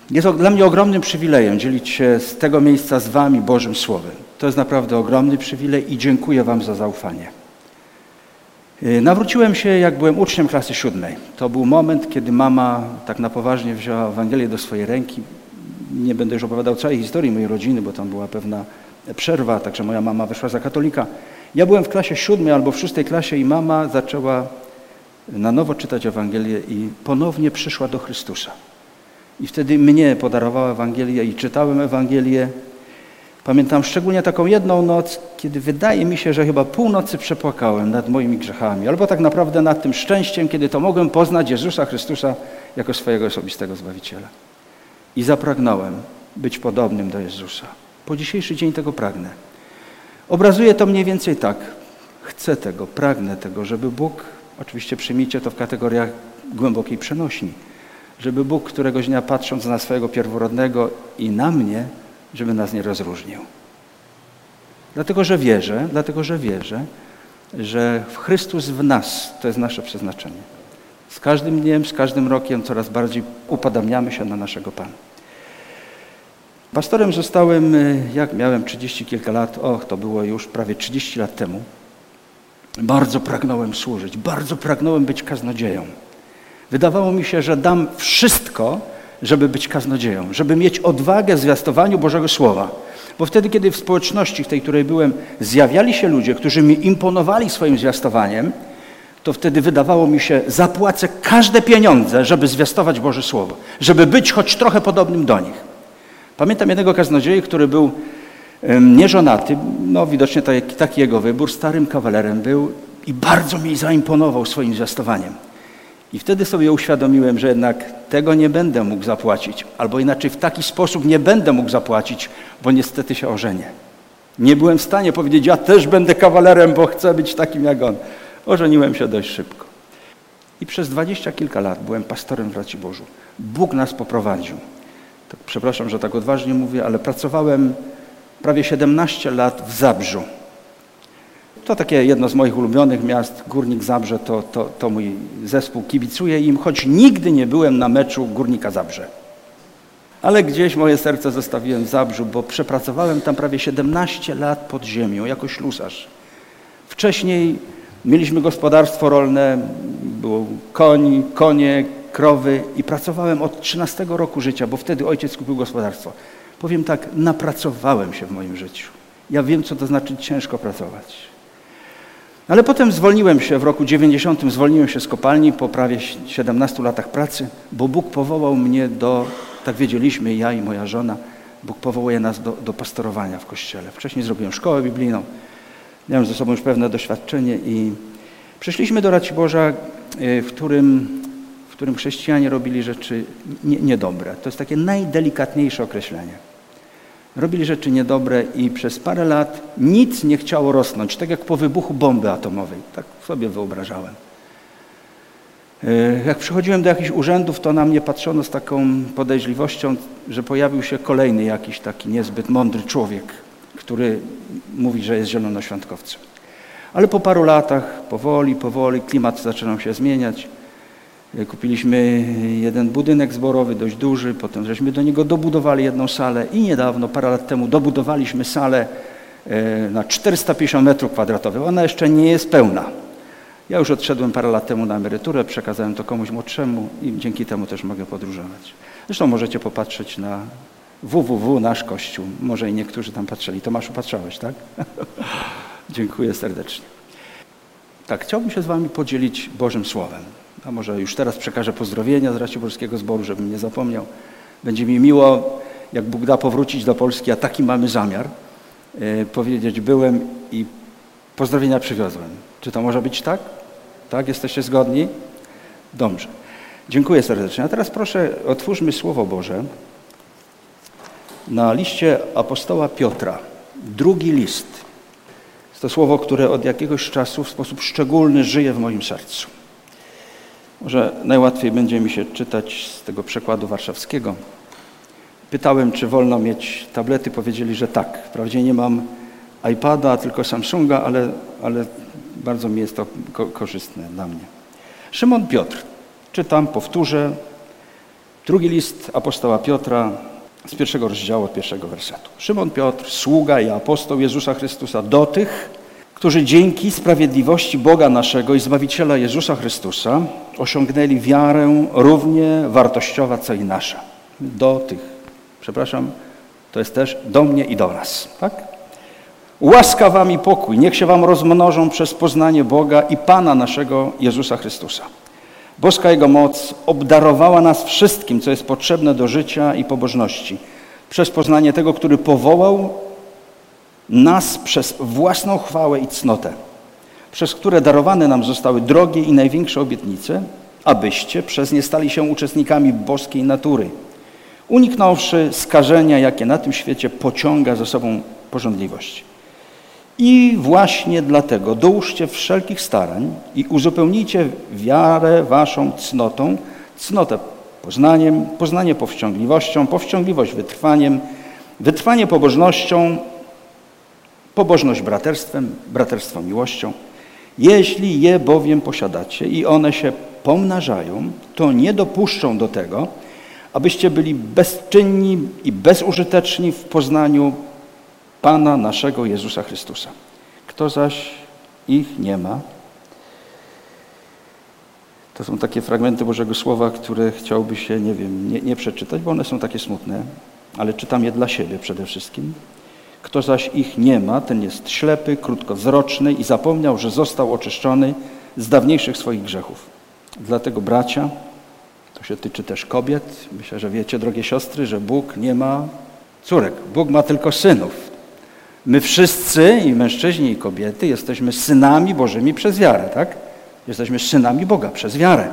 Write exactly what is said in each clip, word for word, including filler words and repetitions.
Jest dla mnie ogromnym przywilejem dzielić się z tego miejsca z wami Bożym Słowem. To jest naprawdę ogromny przywilej i dziękuję wam za zaufanie. Nawróciłem się, jak byłem uczniem klasy siódmej. To był moment, kiedy mama tak na poważnie wzięła Ewangelię do swojej ręki. Nie będę już opowiadał całej historii mojej rodziny, bo tam była pewna przerwa, także moja mama wyszła za katolika. Ja byłem w klasie siódmej albo w szóstej klasie i mama zaczęła na nowo czytać Ewangelię i ponownie przyszła do Chrystusa. I wtedy mnie podarowała Ewangelię i czytałem Ewangelię. Pamiętam szczególnie taką jedną noc, kiedy wydaje mi się, że chyba północy przepłakałem nad moimi grzechami, albo tak naprawdę nad tym szczęściem, kiedy to mogłem poznać Jezusa Chrystusa jako swojego osobistego Zbawiciela. I zapragnąłem być podobnym do Jezusa. Po dzisiejszy dzień tego pragnę. Obrazuje to mniej więcej tak. Chcę tego, pragnę tego, żeby Bóg, oczywiście przyjmijcie to w kategoriach głębokiej przenośni, żeby Bóg któregoś dnia patrząc na swojego pierworodnego i na mnie, żeby nas nie rozróżnił. Dlatego, że wierzę, dlatego, że wierzę, że Chrystus w nas to jest nasze przeznaczenie. Z każdym dniem, z każdym rokiem coraz bardziej upodabniamy się na naszego Pana. Pastorem zostałem, jak miałem trzydzieści kilka lat, och, to było już prawie trzydzieści lat temu. Bardzo pragnąłem służyć, bardzo pragnąłem być kaznodzieją. Wydawało mi się, że dam wszystko, żeby być kaznodzieją, żeby mieć odwagę w zwiastowaniu Bożego Słowa. Bo wtedy, kiedy w społeczności, w tej, której byłem, zjawiali się ludzie, którzy mi imponowali swoim zwiastowaniem, to wtedy wydawało mi się, zapłacę każde pieniądze, żeby zwiastować Boże Słowo, żeby być choć trochę podobnym do nich. Pamiętam jednego kaznodzieję, który był um, nieżonaty, no widocznie taki, taki jego wybór, starym kawalerem był i bardzo mi zaimponował swoim zwiastowaniem. I wtedy sobie uświadomiłem, że jednak tego nie będę mógł zapłacić, albo inaczej w taki sposób nie będę mógł zapłacić, bo niestety się ożenię. Nie byłem w stanie powiedzieć, ja też będę kawalerem, bo chcę być takim jak on. Ożeniłem się dość szybko. I przez dwadzieścia kilka lat byłem pastorem w Raciborzu. Bóg nas poprowadził. Tak, przepraszam, że tak odważnie mówię, ale pracowałem prawie siedemnaście lat w Zabrzu. To takie jedno z moich ulubionych miast, Górnik Zabrze, to, to, to mój zespół kibicuje im, choć nigdy nie byłem na meczu Górnika Zabrze. Ale gdzieś moje serce zostawiłem w Zabrzu, bo przepracowałem tam prawie siedemnaście lat pod ziemią, jako ślusarz. Wcześniej mieliśmy gospodarstwo rolne, było koń, konie, krowy i pracowałem od trzynastego roku życia, bo wtedy ojciec kupił gospodarstwo. Powiem tak, napracowałem się w moim życiu. Ja wiem, co to znaczy ciężko pracować. Ale potem zwolniłem się w roku dziewięćdziesiątym, zwolniłem się z kopalni po prawie siedemnastu latach pracy, bo Bóg powołał mnie do, tak wiedzieliśmy, ja i moja żona, Bóg powołuje nas do, do pastorowania w Kościele. Wcześniej zrobiłem szkołę biblijną, miałem ze sobą już pewne doświadczenie i przyszliśmy do Raciborza, w którym, w którym chrześcijanie robili rzeczy nie, niedobre. To jest takie najdelikatniejsze określenie. Robili rzeczy niedobre i przez parę lat nic nie chciało rosnąć, tak jak po wybuchu bomby atomowej. Tak sobie wyobrażałem. Jak przychodziłem do jakichś urzędów, to na mnie patrzono z taką podejrzliwością, że pojawił się kolejny jakiś taki niezbyt mądry człowiek, który mówi, że jest zielonoświątkowcem. Ale po paru latach, powoli, powoli, klimat zaczynał się zmieniać. Kupiliśmy jeden budynek zborowy, dość duży, potem żeśmy do niego dobudowali jedną salę i niedawno, parę lat temu, dobudowaliśmy salę na czterysta pięćdziesiąt metrów kwadratowych. Ona jeszcze nie jest pełna. Ja już odszedłem parę lat temu na emeryturę, przekazałem to komuś młodszemu i dzięki temu też mogę podróżować. Zresztą możecie popatrzeć na w w w nasz Kościół. Może i niektórzy tam patrzyli. Tomaszu, patrzałeś, tak? Dziękuję serdecznie. Tak, chciałbym się z wami podzielić Bożym Słowem. A może już teraz przekażę pozdrowienia z Raciborskiego Zboru, żebym nie zapomniał. Będzie mi miło, jak Bóg da, powrócić do Polski, a taki mamy zamiar, yy, powiedzieć byłem i pozdrowienia przywiozłem. Czy to może być tak? Tak? Jesteście zgodni? Dobrze. Dziękuję serdecznie. A teraz proszę, otwórzmy Słowo Boże na liście apostoła Piotra. Drugi list. Jest to słowo, które od jakiegoś czasu w sposób szczególny żyje w moim sercu. Może najłatwiej będzie mi się czytać z tego przekładu warszawskiego. Pytałem, czy wolno mieć tablety. Powiedzieli, że tak. Wprawdzie nie mam iPada, tylko Samsunga, ale, ale bardzo mi jest to ko- korzystne dla mnie. Szymon Piotr. Czytam, powtórzę. Drugi list apostoła Piotra z pierwszego rozdziału od pierwszego wersetu. Szymon Piotr, sługa i apostoł Jezusa Chrystusa do tych, którzy dzięki sprawiedliwości Boga naszego i Zbawiciela Jezusa Chrystusa osiągnęli wiarę równie wartościową, co i nasza. Do tych, przepraszam, to jest też do mnie i do nas, tak? Łaska wam i pokój, niech się wam rozmnożą przez poznanie Boga i Pana naszego Jezusa Chrystusa. Boska Jego moc obdarowała nas wszystkim, co jest potrzebne do życia i pobożności, przez poznanie tego, który powołał nas przez własną chwałę i cnotę, przez które darowane nam zostały drogie i największe obietnice, abyście przez nie stali się uczestnikami boskiej natury, uniknąwszy skażenia, jakie na tym świecie pociąga za sobą pożądliwość. I właśnie dlatego dołóżcie wszelkich starań i uzupełnijcie wiarę waszą cnotą, cnotę poznaniem, poznanie powściągliwością, powściągliwość wytrwaniem, wytrwanie pobożnością, pobożność braterstwem, braterstwo miłością. Jeśli je bowiem posiadacie i one się pomnażają, to nie dopuszczą do tego, abyście byli bezczynni i bezużyteczni w poznaniu Pana naszego Jezusa Chrystusa. Kto zaś ich nie ma, to są takie fragmenty Bożego Słowa, które chciałby się, nie wiem, nie, nie przeczytać, bo one są takie smutne, ale czytam je dla siebie przede wszystkim. Kto zaś ich nie ma, ten jest ślepy, krótkowzroczny i zapomniał, że został oczyszczony z dawniejszych swoich grzechów. Dlatego, bracia, to się tyczy też kobiet, myślę, że wiecie, drogie siostry, że Bóg nie ma córek, Bóg ma tylko synów. My wszyscy, i mężczyźni, i kobiety, jesteśmy synami Bożymi przez wiarę, tak? Jesteśmy synami Boga przez wiarę.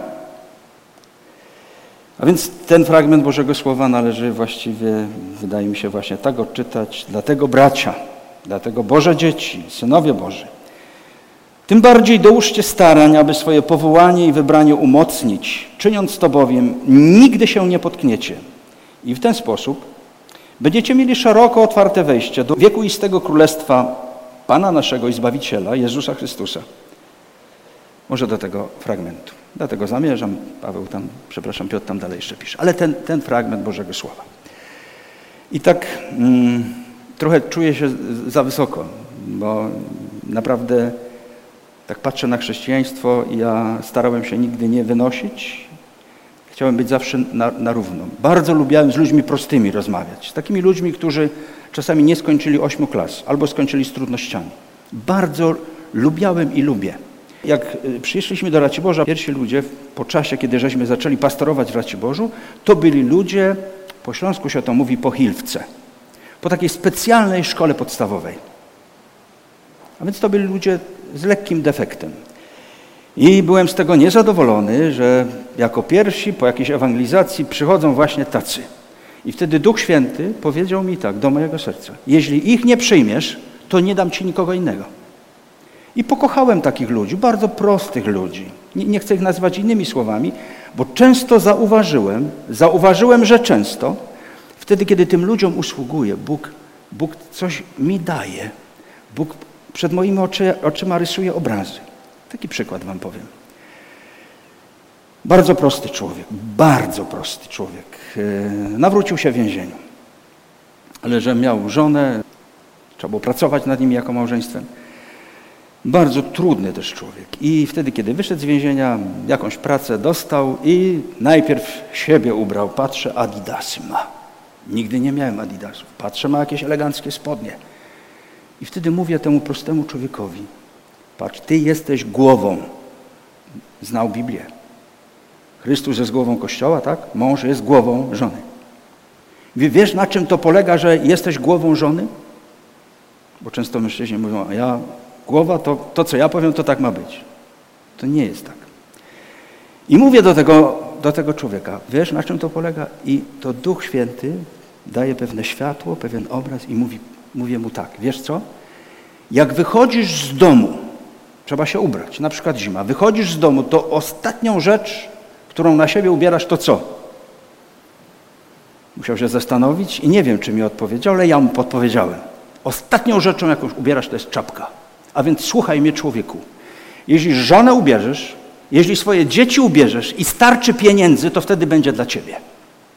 A więc ten fragment Bożego Słowa należy właściwie, wydaje mi się, właśnie tak odczytać. Dlatego bracia, dlatego Boże dzieci, synowie Boży, tym bardziej dołóżcie starań, aby swoje powołanie i wybranie umocnić, czyniąc to bowiem nigdy się nie potkniecie. I w ten sposób będziecie mieli szeroko otwarte wejście do wiekuistego królestwa Pana naszego i Zbawiciela, Jezusa Chrystusa. Może do tego fragmentu. Dlatego zamierzam, Paweł tam, przepraszam, Piotr tam dalej jeszcze pisze. Ale ten, ten fragment Bożego Słowa. I tak mm, trochę czuję się za wysoko, bo naprawdę tak patrzę na chrześcijaństwo i ja starałem się nigdy nie wynosić. Chciałem być zawsze na, na równo. Bardzo lubiałem z ludźmi prostymi rozmawiać. Z takimi ludźmi, którzy czasami nie skończyli ośmiu klas albo skończyli z trudnościami. Bardzo lubiałem i lubię. Jak przyszliśmy do Raciborza, pierwsi ludzie po czasie, kiedy żeśmy zaczęli pastorować w Raciborzu, to byli ludzie, po śląsku się to mówi, po Hilwce, po takiej specjalnej szkole podstawowej. A więc to byli ludzie z lekkim defektem. I byłem z tego niezadowolony, że jako pierwsi po jakiejś ewangelizacji przychodzą właśnie tacy. I wtedy Duch Święty powiedział mi tak do mojego serca: jeśli ich nie przyjmiesz, to nie dam ci nikogo innego. I pokochałem takich ludzi, bardzo prostych ludzi. Nie, nie chcę ich nazywać innymi słowami, bo często zauważyłem, zauważyłem, że często wtedy, kiedy tym ludziom usługuję, Bóg, Bóg coś mi daje. Bóg przed moimi oczy, oczyma rysuje obrazy. Taki przykład wam powiem. Bardzo prosty człowiek, bardzo prosty człowiek. Nawrócił się w więzieniu. Ale że miał żonę, trzeba było pracować nad nimi jako małżeństwem. Bardzo trudny też człowiek. I wtedy, kiedy wyszedł z więzienia, jakąś pracę dostał i najpierw siebie ubrał. Patrzę, adidasy ma. Nigdy nie miałem adidasów. Patrzę, ma jakieś eleganckie spodnie. I wtedy mówię temu prostemu człowiekowi: patrz, ty jesteś głową. Znał Biblię. Chrystus jest głową Kościoła, tak? Mąż jest głową żony. Wiesz, na czym to polega, że jesteś głową żony? Bo często mężczyźni mówią: a ja głowa, to, to co ja powiem, to tak ma być. To nie jest tak. I mówię do tego, do tego człowieka: wiesz, na czym to polega? I to Duch Święty daje pewne światło, pewien obraz i mówi, mówię mu tak: wiesz co? Jak wychodzisz z domu, trzeba się ubrać, na przykład zima, wychodzisz z domu, to ostatnią rzecz, którą na siebie ubierasz, to co? Musiał się zastanowić i nie wiem, czy mi odpowiedział, ale ja mu podpowiedziałem. Ostatnią rzeczą, jaką ubierasz, to jest czapka. A więc słuchaj mnie, człowieku. Jeśli żonę ubierzesz, jeśli swoje dzieci ubierzesz i starczy pieniędzy, to wtedy będzie dla ciebie.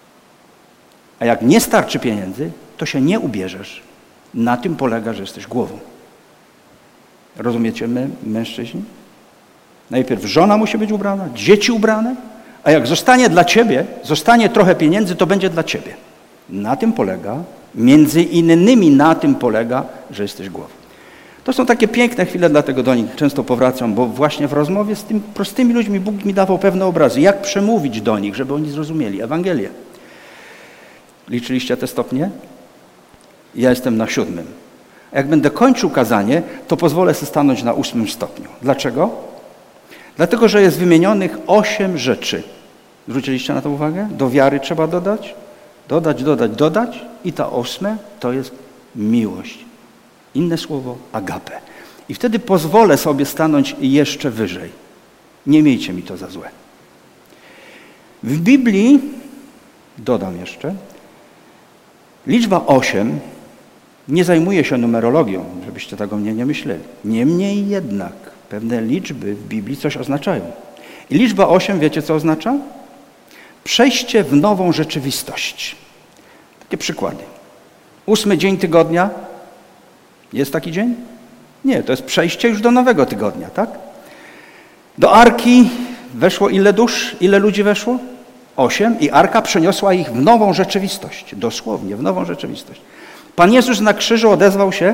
A jak nie starczy pieniędzy, to się nie ubierzesz. Na tym polega, że jesteś głową. Rozumiecie my, mężczyźni? Najpierw żona musi być ubrana, dzieci ubrane, a jak zostanie dla ciebie, zostanie trochę pieniędzy, to będzie dla ciebie. Na tym polega, między innymi na tym polega, że jesteś głową. To są takie piękne chwile, dlatego do nich często powracam, bo właśnie w rozmowie z tymi prostymi ludźmi Bóg mi dawał pewne obrazy, jak przemówić do nich, żeby oni zrozumieli Ewangelię. Liczyliście te stopnie? Ja jestem na siódmym. A jak będę kończył kazanie, to pozwolę sobie stanąć na ósmym stopniu. Dlaczego? Dlatego, że jest wymienionych osiem rzeczy. Zwróciliście na to uwagę? Do wiary trzeba dodać, dodać, dodać, dodać i ta ósme to jest miłość. Inne słowo, agape. I wtedy pozwolę sobie stanąć jeszcze wyżej. Nie miejcie mi to za złe. W Biblii, dodam jeszcze, liczba osiem nie zajmuje się numerologią, żebyście tak o mnie nie myśleli. Niemniej jednak pewne liczby w Biblii coś oznaczają. I liczba osiem, wiecie co oznacza? Przejście w nową rzeczywistość. Takie przykłady. Ósmy dzień tygodnia. Jest taki dzień? Nie, to jest przejście już do nowego tygodnia, tak? Do arki weszło ile dusz? Ile ludzi weszło? Osiem. I arka przeniosła ich w nową rzeczywistość. Dosłownie, w nową rzeczywistość. Pan Jezus na krzyżu odezwał się.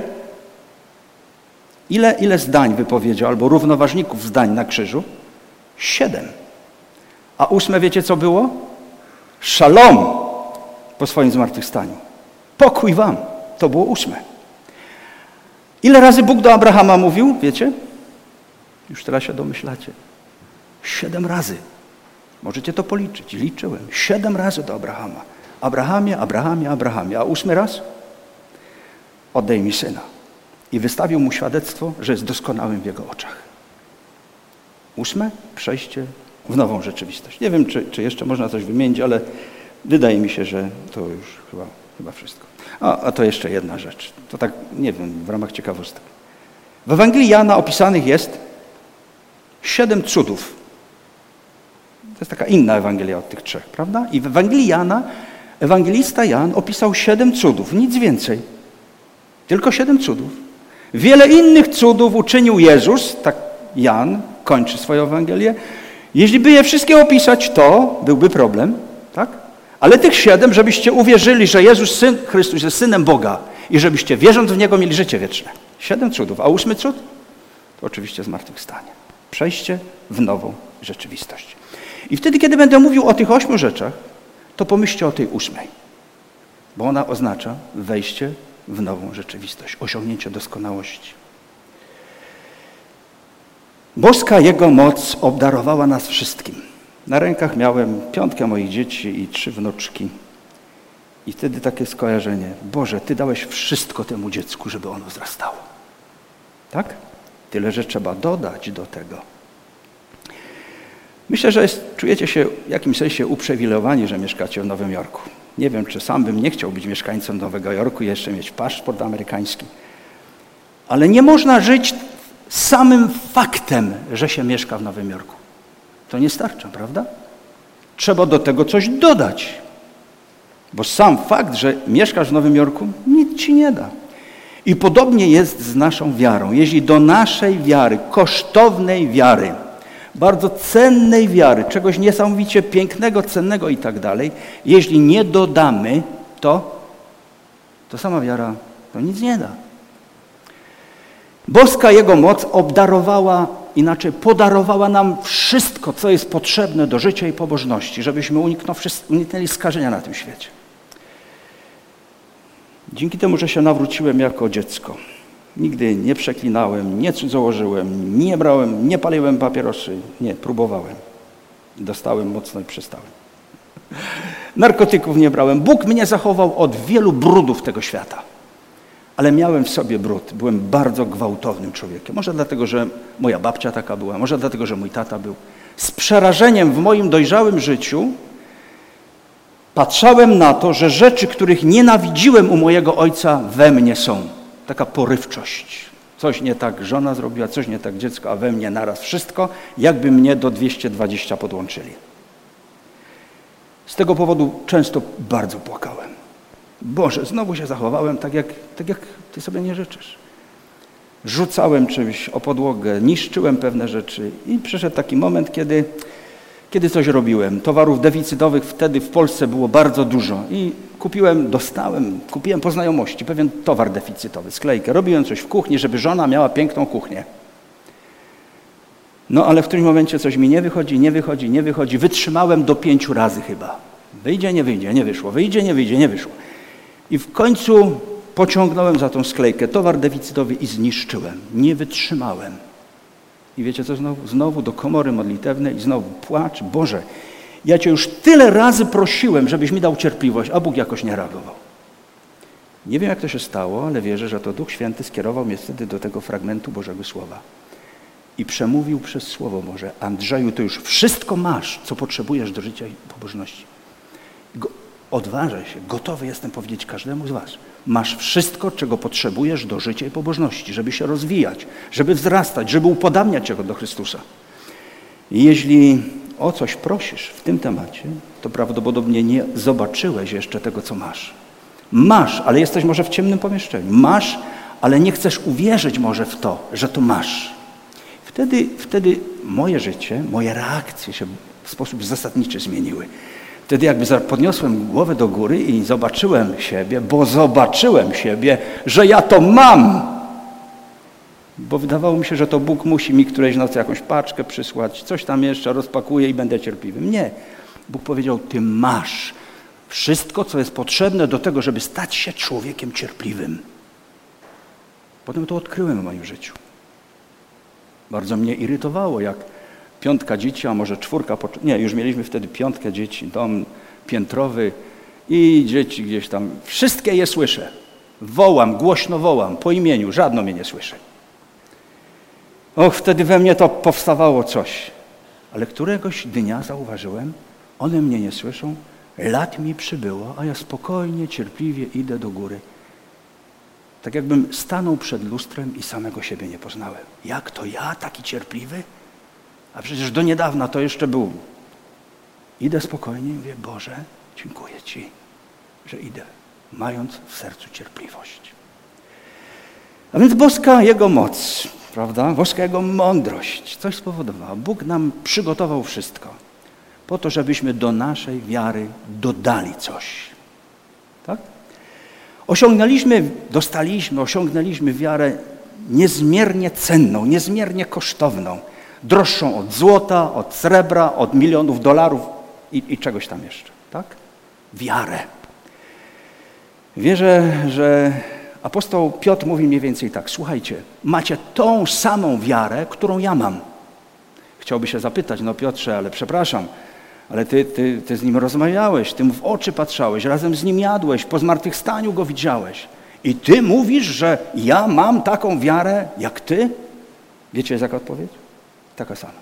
Ile, ile zdań wypowiedział, albo równoważników zdań na krzyżu? Siedem. A ósme wiecie co było? Szalom po swoim zmartwychwstaniu. Pokój wam. To było ósme. Ile razy Bóg do Abrahama mówił? Wiecie? Już teraz się domyślacie. Siedem razy. Możecie to policzyć. Liczyłem. Siedem razy do Abrahama. Abrahamie, Abrahamie, Abrahamie. A ósmy raz? Oddaj mi syna. I wystawił mu świadectwo, że jest doskonałym w jego oczach. Ósme, przejście w nową rzeczywistość. Nie wiem, czy, czy jeszcze można coś wymienić, ale wydaje mi się, że to już chyba, chyba wszystko. A, a to jeszcze jedna rzecz. To tak, nie wiem, w ramach ciekawostek. W Ewangelii Jana opisanych jest siedem cudów. To jest taka inna Ewangelia od tych trzech, prawda? I w Ewangelii Jana ewangelista Jan opisał siedem cudów, nic więcej. Tylko siedem cudów. Wiele innych cudów uczynił Jezus, tak Jan kończy swoją Ewangelię. Jeśli by je wszystkie opisać, to byłby problem, tak? Ale tych siedem, żebyście uwierzyli, że Jezus, Syn, Chrystus jest Synem Boga i żebyście wierząc w Niego mieli życie wieczne. Siedem cudów. A ósmy cud? To oczywiście zmartwychwstanie. Przejście w nową rzeczywistość. I wtedy, kiedy będę mówił o tych ośmiu rzeczach, to pomyślcie o tej ósmej. Bo ona oznacza wejście w nową rzeczywistość, osiągnięcie doskonałości. Boska Jego moc obdarowała nas wszystkim. Na rękach miałem piątkę moich dzieci i trzy wnuczki. I wtedy takie skojarzenie. Boże, Ty dałeś wszystko temu dziecku, żeby ono wzrastało. Tak? Tyle, że trzeba dodać do tego. Myślę, że jest, czujecie się w jakimś sensie uprzywilejowani, że mieszkacie w Nowym Jorku. Nie wiem, czy sam bym nie chciał być mieszkańcem Nowego Jorku i jeszcze mieć paszport amerykański. Ale nie można żyć samym faktem, że się mieszka w Nowym Jorku. To nie starcza, prawda? Trzeba do tego coś dodać. Bo sam fakt, że mieszkasz w Nowym Jorku, nic ci nie da. I podobnie jest z naszą wiarą. Jeśli do naszej wiary, kosztownej wiary, bardzo cennej wiary, czegoś niesamowicie pięknego, cennego i tak dalej, jeśli nie dodamy, to, to sama wiara to nic nie da. Boska Jego moc obdarowała, inaczej podarowała nam wszystko, co jest potrzebne do życia i pobożności, żebyśmy uniknęli skażenia na tym świecie. Dzięki temu, że się nawróciłem jako dziecko, nigdy nie przeklinałem, nie cudzołożyłem, nie brałem, nie paliłem papierosy, nie, próbowałem. Dostałem mocno i przestałem. Narkotyków nie brałem. Bóg mnie zachował od wielu brudów tego świata. Ale miałem w sobie brud. Byłem bardzo gwałtownym człowiekiem. Może dlatego, że moja babcia taka była, może dlatego, że mój tata był. Z przerażeniem w moim dojrzałym życiu patrzałem na to, że rzeczy, których nienawidziłem u mojego ojca, we mnie są. Taka porywczość. Coś nie tak żona zrobiła, coś nie tak dziecko, a we mnie naraz wszystko, jakby mnie do dwieście dwadzieścia podłączyli. Z tego powodu często bardzo płakałem. Boże, znowu się zachowałem tak jak, tak jak Ty sobie nie życzysz. Rzucałem czymś o podłogę, niszczyłem pewne rzeczy i przyszedł taki moment, kiedy, kiedy coś robiłem. Towarów deficytowych wtedy w Polsce było bardzo dużo i kupiłem, dostałem, kupiłem po znajomości pewien towar deficytowy, sklejkę. Robiłem coś w kuchni, żeby żona miała piękną kuchnię. No ale w którymś momencie coś mi nie wychodzi, nie wychodzi, nie wychodzi. Wytrzymałem do pięciu razy chyba. Wyjdzie, nie wyjdzie, nie wyszło. Wyjdzie, nie wyjdzie, nie wyszło. I w końcu pociągnąłem za tą sklejkę towar deficytowy i zniszczyłem. Nie wytrzymałem. I wiecie co znowu? Znowu do komory modlitewnej i znowu płacz. Boże, ja Cię już tyle razy prosiłem, żebyś mi dał cierpliwość, a Bóg jakoś nie reagował. Nie wiem, jak to się stało, ale wierzę, że to Duch Święty skierował mnie wtedy do tego fragmentu Bożego Słowa. I przemówił przez Słowo Boże: Andrzeju, Ty już wszystko masz, co potrzebujesz do życia i pobożności. Go, odważę się, gotowy jestem powiedzieć każdemu z was. Masz wszystko, czego potrzebujesz do życia i pobożności, żeby się rozwijać, żeby wzrastać, żeby upodabniać się do Chrystusa. I jeśli o coś prosisz w tym temacie, to prawdopodobnie nie zobaczyłeś jeszcze tego, co masz. Masz, ale jesteś może w ciemnym pomieszczeniu. Masz, ale nie chcesz uwierzyć może w to, że to masz. Wtedy, wtedy moje życie, moje reakcje się w sposób zasadniczy zmieniły. Wtedy jakby podniosłem głowę do góry i zobaczyłem siebie, bo zobaczyłem siebie, że ja to mam. Bo wydawało mi się, że to Bóg musi mi którejś nocy jakąś paczkę przysłać, coś tam jeszcze rozpakuję i będę cierpliwym. Nie. Bóg powiedział: Ty masz wszystko, co jest potrzebne do tego, żeby stać się człowiekiem cierpliwym. Potem to odkryłem w moim życiu. Bardzo mnie irytowało, jak piątka dzieci, a może czwórka, nie, już mieliśmy wtedy piątkę dzieci, dom piętrowy i dzieci gdzieś tam. Wszystkie je słyszę. Wołam, głośno wołam, po imieniu, żadno mnie nie słyszy. Och, wtedy we mnie to powstawało coś. Ale któregoś dnia zauważyłem, one mnie nie słyszą, lat mi przybyło, a ja spokojnie, cierpliwie idę do góry. Tak jakbym stanął przed lustrem i samego siebie nie poznałem. Jak to ja, taki cierpliwy? A przecież do niedawna to jeszcze był. Idę spokojnie i mówię: Boże, dziękuję Ci, że idę, mając w sercu cierpliwość. A więc boska Jego moc, prawda? Boska Jego mądrość coś spowodowała. Bóg nam przygotował wszystko po to, żebyśmy do naszej wiary dodali coś. Tak? Osiągnęliśmy, dostaliśmy, osiągnęliśmy wiarę niezmiernie cenną, niezmiernie kosztowną, droższą od złota, od srebra, od milionów dolarów i, i czegoś tam jeszcze, tak? Wiarę. Wierzę, że apostoł Piotr mówi mniej więcej tak: słuchajcie, macie tą samą wiarę, którą ja mam. Chciałby się zapytać: no Piotrze, ale przepraszam, ale ty, ty, ty z nim rozmawiałeś, ty mu w oczy patrzałeś, razem z nim jadłeś, po zmartwychwstaniu go widziałeś. I ty mówisz, że ja mam taką wiarę jak ty? Wiecie, jaka odpowiedź? Taka sama.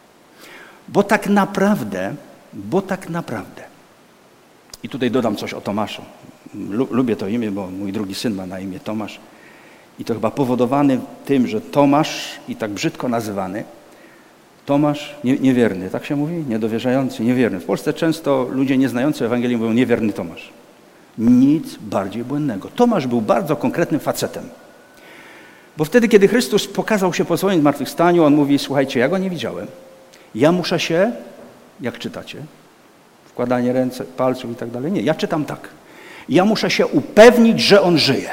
Bo tak naprawdę, bo tak naprawdę, i tutaj dodam coś o Tomaszu. Lubię to imię, bo mój drugi syn ma na imię Tomasz. I to chyba powodowany tym, że Tomasz, i tak brzydko nazywany, Tomasz nie, niewierny, tak się mówi? Niedowierzający, niewierny. W Polsce często ludzie nieznający Ewangelii mówią: niewierny Tomasz. Nic bardziej błędnego. Tomasz był bardzo konkretnym facetem. Bo wtedy, kiedy Chrystus pokazał się po swoim zmartwychwstaniu, on mówi: słuchajcie, ja go nie widziałem. Ja muszę się, jak czytacie, wkładanie ręce, palców i tak dalej. Nie, ja czytam tak. Ja muszę się upewnić, że on żyje.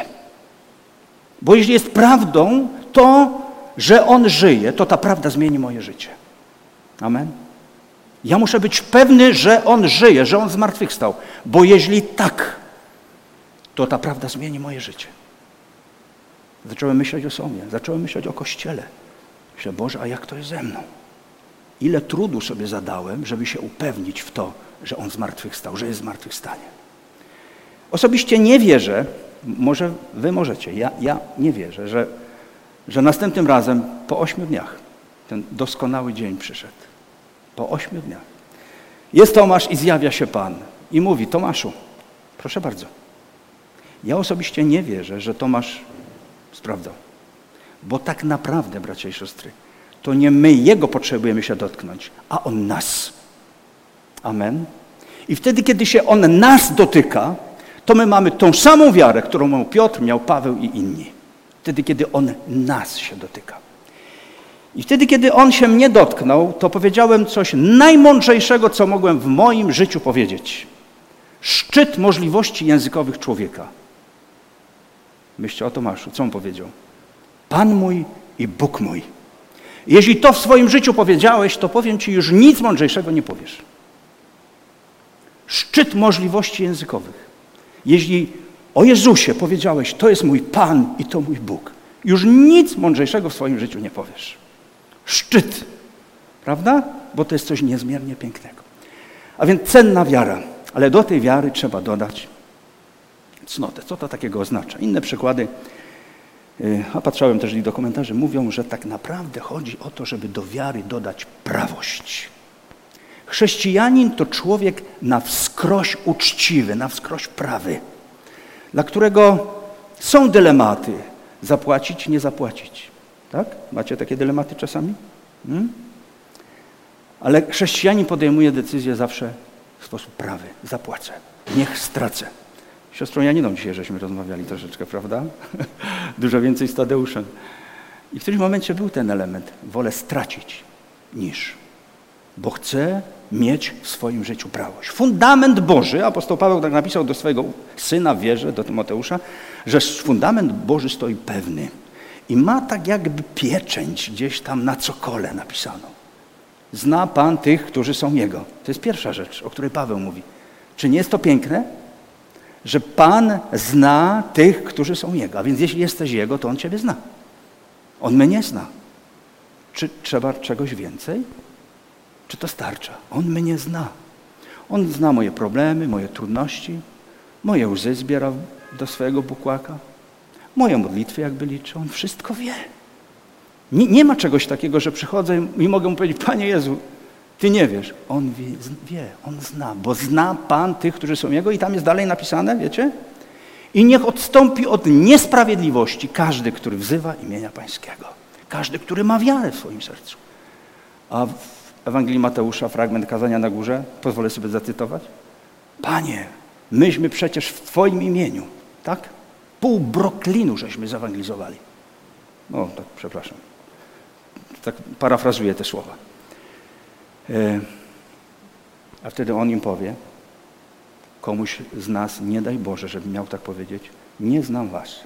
Bo jeśli jest prawdą to, że on żyje, to ta prawda zmieni moje życie. Amen. Ja muszę być pewny, że on żyje, że on zmartwychwstał. Bo jeśli tak, to ta prawda zmieni moje życie. Zacząłem myśleć o sobie, zacząłem myśleć o Kościele. Myślę: Boże, a jak to jest ze mną? Ile trudu sobie zadałem, żeby się upewnić w to, że on zmartwychwstał, że jest zmartwychwstanie. Osobiście nie wierzę, może wy możecie, ja, ja nie wierzę, że, że następnym razem po ośmiu dniach ten doskonały dzień przyszedł. Po ośmiu dniach. Jest Tomasz i zjawia się Pan i mówi: Tomaszu, proszę bardzo. Ja osobiście nie wierzę, że Tomasz sprawdzał. Bo tak naprawdę, bracia i siostry, to nie my Jego potrzebujemy się dotknąć, a On nas. Amen. I wtedy, kiedy się On nas dotyka, to my mamy tą samą wiarę, którą miał Piotr, miał Paweł i inni. Wtedy, kiedy On nas się dotyka. I wtedy, kiedy On się mnie dotknął, to powiedziałem coś najmądrzejszego, co mogłem w moim życiu powiedzieć. Szczyt możliwości językowych człowieka. Myślcie o Tomaszu, co on powiedział? Pan mój i Bóg mój. Jeśli to w swoim życiu powiedziałeś, to powiem ci, już nic mądrzejszego nie powiesz. Szczyt możliwości językowych. Jeśli o Jezusie powiedziałeś, to jest mój Pan i to mój Bóg, już nic mądrzejszego w swoim życiu nie powiesz. Szczyt. Prawda? Bo to jest coś niezmiernie pięknego. A więc cenna wiara. Ale do tej wiary trzeba dodać cnotę. Co to takiego oznacza? Inne przykłady, a patrzałem też do komentarzy, mówią, że tak naprawdę chodzi o to, żeby do wiary dodać prawość. Chrześcijanin to człowiek na wskroś uczciwy, na wskroś prawy, dla którego są dylematy. Zapłacić, nie zapłacić. Tak? Macie takie dylematy czasami? Hmm? Ale chrześcijanin podejmuje decyzję zawsze w sposób prawy. Zapłacę. Niech stracę. Z siostrą Janiną dzisiaj żeśmy rozmawiali troszeczkę, prawda? Dużo więcej z Tadeuszem. I w którymś momencie był ten element. Wolę stracić niż. Bo chcę mieć w swoim życiu prawość. Fundament Boży, apostoł Paweł tak napisał do swojego syna w wierze, do Tymoteusza, że fundament Boży stoi pewny. I ma tak jakby pieczęć gdzieś tam na cokole napisano. Zna Pan tych, którzy są Jego. To jest pierwsza rzecz, o której Paweł mówi. Czy nie jest to piękne? Że Pan zna tych, którzy są Jego. A więc jeśli jesteś Jego, to On Ciebie zna. On mnie zna. Czy trzeba czegoś więcej? Czy to starcza? On mnie zna. On zna moje problemy, moje trudności, moje łzy zbiera do swojego bukłaka, moje modlitwy jakby liczy. On wszystko wie. Nie, nie ma czegoś takiego, że przychodzę i mogę mu powiedzieć, Panie Jezu, Ty nie wiesz. On wie, wie, On zna, bo zna Pan tych, którzy są Jego i tam jest dalej napisane, wiecie? I niech odstąpi od niesprawiedliwości każdy, który wzywa imienia Pańskiego. Każdy, który ma wiarę w swoim sercu. A w Ewangelii Mateusza, fragment kazania na górze, pozwolę sobie zacytować. Panie, myśmy przecież w Twoim imieniu, tak? Pół Broklinu żeśmy zewangelizowali. No, tak, przepraszam. Tak parafrazuję te słowa. E, a wtedy on im powie, komuś z nas, nie daj Boże, żeby miał tak powiedzieć, nie znam was.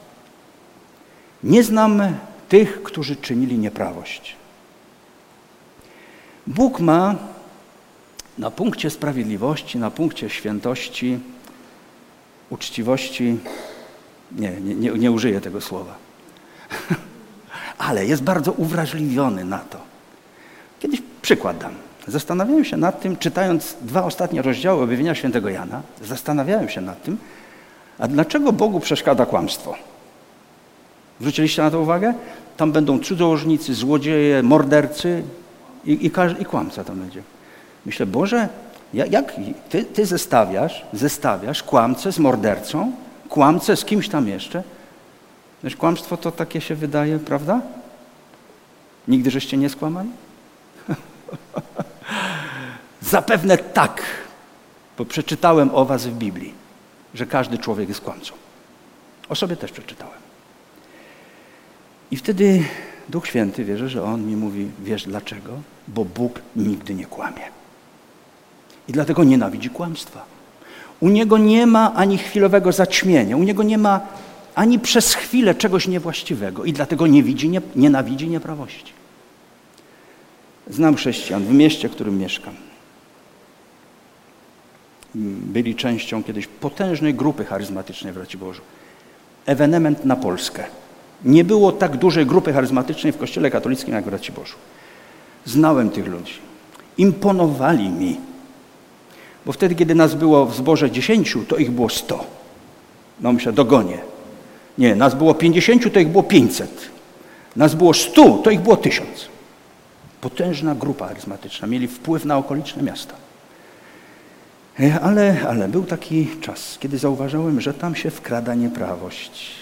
Nie znam tych, którzy czynili nieprawość. Bóg ma na punkcie sprawiedliwości, na punkcie świętości, uczciwości, nie, nie, nie, nie użyję tego słowa, ale jest bardzo uwrażliwiony na to. Kiedyś przykład dam. Zastanawiałem się nad tym, czytając dwa ostatnie rozdziały objawienia świętego Jana, zastanawiałem się nad tym, a dlaczego Bogu przeszkadza kłamstwo? Zwróciliście na to uwagę? Tam będą cudzołożnicy, złodzieje, mordercy i, i, każdy, i kłamca tam będzie. Myślę, Boże, jak ty, ty zestawiasz, zestawiasz kłamcę z mordercą, kłamcę z kimś tam jeszcze? Wiesz, kłamstwo to takie się wydaje, prawda? Nigdy żeście nie skłamali? Zapewne tak, bo przeczytałem o was w Biblii, że każdy człowiek jest kłamcą. O sobie też przeczytałem. I wtedy Duch Święty, wierzę, że On mi mówi, wiesz dlaczego? Bo Bóg nigdy nie kłamie. I dlatego nienawidzi kłamstwa. U Niego nie ma ani chwilowego zaćmienia, u Niego nie ma ani przez chwilę czegoś niewłaściwego i dlatego nie widzi, nie, nienawidzi nieprawości. Znam chrześcijan w mieście, w którym mieszkam. Byli częścią kiedyś potężnej grupy charyzmatycznej w Raciborzu. Ewenement na Polskę. Nie było tak dużej grupy charyzmatycznej w Kościele katolickim jak w Raciborzu. Znałem tych ludzi. Imponowali mi. Bo wtedy, kiedy nas było w zborze dziesięciu, to ich było sto. No myślę, dogonię. Nie, nas było pięćdziesięciu, to ich było pięćset. Nas było stu, to ich było tysiąc. Potężna grupa charyzmatyczna. Mieli wpływ na okoliczne miasta. Ale, ale był taki czas, kiedy zauważyłem, że tam się wkrada nieprawość.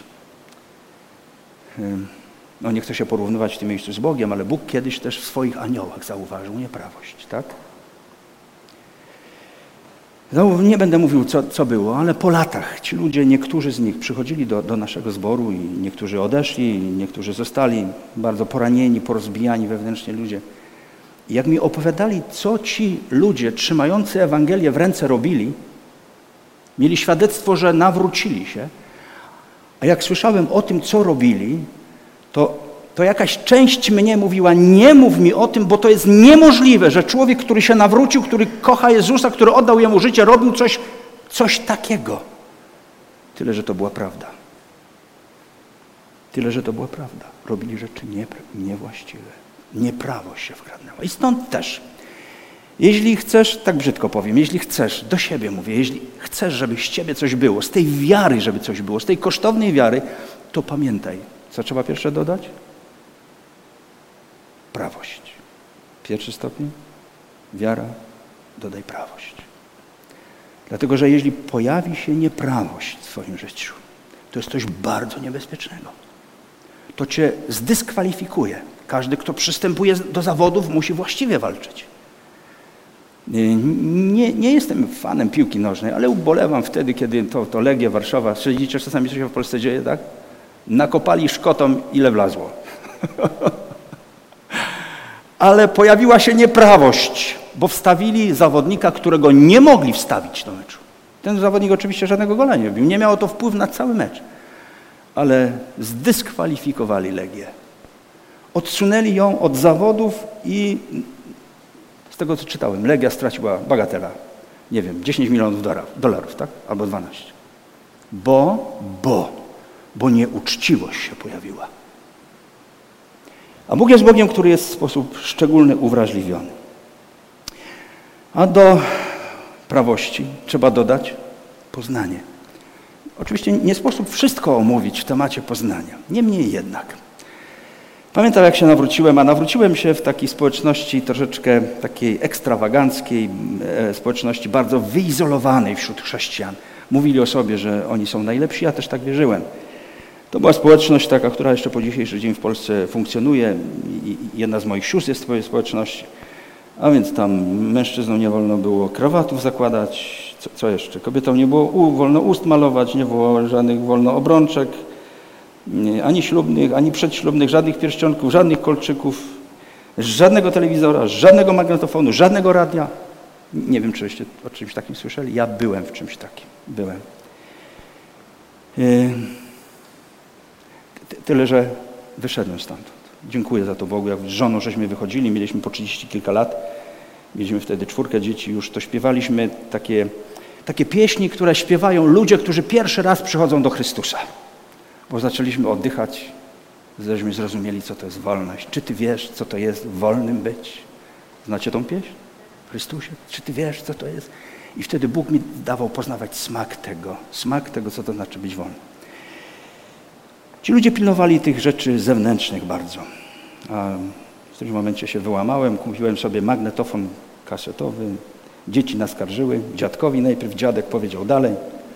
No nie chcę się porównywać w tym miejscu z Bogiem, ale Bóg kiedyś też w swoich aniołach zauważył nieprawość, tak? No, nie będę mówił, co, co było, ale po latach ci ludzie, niektórzy z nich przychodzili do, do naszego zboru i niektórzy odeszli, niektórzy zostali bardzo poranieni, porozbijani wewnętrznie ludzie. I jak mi opowiadali, co ci ludzie trzymający Ewangelię w ręce robili, mieli świadectwo, że nawrócili się, a jak słyszałem o tym, co robili, to to jakaś część mnie mówiła, nie mów mi o tym, bo to jest niemożliwe, że człowiek, który się nawrócił, który kocha Jezusa, który oddał Jemu życie, robił coś, coś takiego. Tyle, że to była prawda. Tyle, że to była prawda. Robili rzeczy nie, niewłaściwe. Nieprawość się wkradnęła. I stąd też, jeśli chcesz, tak brzydko powiem, jeśli chcesz, do siebie mówię, jeśli chcesz, żeby z ciebie coś było, z tej wiary, żeby coś było, z tej kosztownej wiary, to pamiętaj, co trzeba pierwsze dodać? Prawość. Pierwszy stopień, wiara, dodaj prawość. Dlatego, że jeśli pojawi się nieprawość w twoim życiu, to jest coś bardzo niebezpiecznego. To cię zdyskwalifikuje. Każdy, kto przystępuje do zawodów, musi właściwie walczyć. Nie, nie jestem fanem piłki nożnej, ale ubolewam wtedy, kiedy to, to Legia Warszawa, śledzicie czasami, co się w Polsce dzieje, tak? Nakopali szkotom, ile wlazło. Ale pojawiła się nieprawość, bo wstawili zawodnika, którego nie mogli wstawić do meczu. Ten zawodnik oczywiście żadnego gola nie robił. Nie miało to wpływu na cały mecz. Ale zdyskwalifikowali Legię. Odsunęli ją od zawodów i z tego, co czytałem, Legia straciła bagatela, nie wiem, dziesięć milionów dolarów, tak? Albo dwanaście. Bo, bo, bo nieuczciwość się pojawiła. A Bóg jest Bogiem, który jest w sposób szczególny uwrażliwiony. A do prawości trzeba dodać poznanie. Oczywiście nie sposób wszystko omówić w temacie poznania. Niemniej jednak. Pamiętam, jak się nawróciłem, a nawróciłem się w takiej społeczności troszeczkę takiej ekstrawaganckiej, społeczności bardzo wyizolowanej wśród chrześcijan. Mówili o sobie, że oni są najlepsi, ja też tak wierzyłem. To była społeczność taka, która jeszcze po dzisiejszy dzień w Polsce funkcjonuje. Jedna z moich sióstr jest w swojej społeczności. A więc tam mężczyznom nie wolno było krawatów zakładać. Co, co jeszcze? Kobietom nie było u, wolno ust malować, nie było żadnych wolno obrączek, nie, ani ślubnych, ani przedślubnych, żadnych pierścionków, żadnych kolczyków, żadnego telewizora, żadnego magnetofonu, żadnego radia. Nie wiem, czyście o czymś takim słyszeli. Ja byłem w czymś takim. Byłem. Yy. Tyle, że wyszedłem stamtąd. Dziękuję za to Bogu. Jak z żoną żeśmy wychodzili, mieliśmy po trzydzieści kilka lat. Mieliśmy wtedy czwórkę dzieci, już to śpiewaliśmy takie, takie pieśni, które śpiewają ludzie, którzy pierwszy raz przychodzą do Chrystusa. Bo zaczęliśmy oddychać, żeśmy zrozumieli, co to jest wolność. Czy ty wiesz, co to jest wolnym być? Znacie tą pieśń? W Chrystusie? Czy ty wiesz, co to jest? I wtedy Bóg mi dawał poznawać smak tego. Smak tego, co to znaczy być wolnym. Ci ludzie pilnowali tych rzeczy zewnętrznych bardzo. A w którymś momencie się wyłamałem, kupiłem sobie magnetofon kasetowy. Dzieci naskarżyły. Dziadkowi najpierw, dziadek powiedział dalej.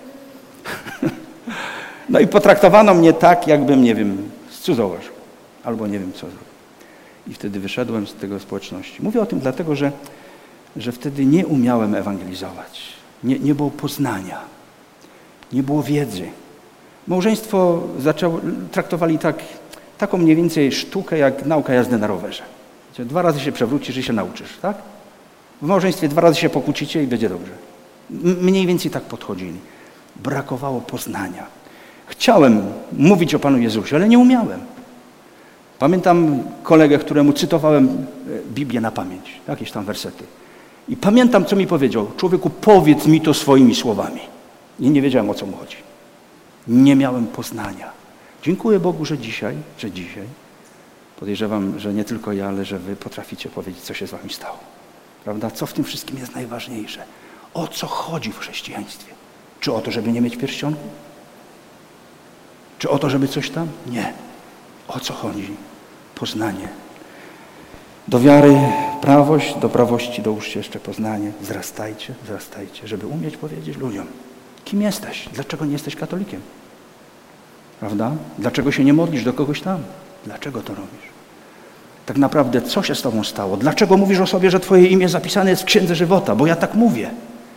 No i potraktowano mnie tak, jakbym, nie wiem, scudzołożył. Albo nie wiem, co zrobił. I wtedy wyszedłem z tego społeczności. Mówię o tym dlatego, że, że wtedy nie umiałem ewangelizować. Nie, nie było poznania. Nie było wiedzy. Małżeństwo zaczęło, traktowali tak, taką mniej więcej sztukę jak nauka jazdy na rowerze. Dwa razy się przewrócisz i się nauczysz, tak? W małżeństwie dwa razy się pokłócicie i będzie dobrze. M- mniej więcej tak podchodzili. Brakowało poznania. Chciałem mówić o Panu Jezusie, ale nie umiałem. Pamiętam kolegę, któremu cytowałem Biblię na pamięć, jakieś tam wersety. I pamiętam, co mi powiedział. Człowieku, powiedz mi to swoimi słowami. I nie wiedziałem, o co mu chodzi. Nie miałem poznania. Dziękuję Bogu, że dzisiaj, że dzisiaj, podejrzewam, że nie tylko ja, ale że wy potraficie powiedzieć, co się z wami stało. Prawda? Co w tym wszystkim jest najważniejsze? O co chodzi w chrześcijaństwie? Czy o to, żeby nie mieć pierścionku? Czy o to, żeby coś tam? Nie. O co chodzi? Poznanie. Do wiary prawość, do prawości dołóżcie jeszcze poznanie. Wzrastajcie, wzrastajcie, żeby umieć powiedzieć ludziom, kim jesteś? Dlaczego nie jesteś katolikiem? Prawda? Dlaczego się nie modlisz do kogoś tam? Dlaczego to robisz? Tak naprawdę, co się z tobą stało? Dlaczego mówisz o sobie, że twoje imię zapisane jest w Księdze Żywota? Bo ja tak mówię.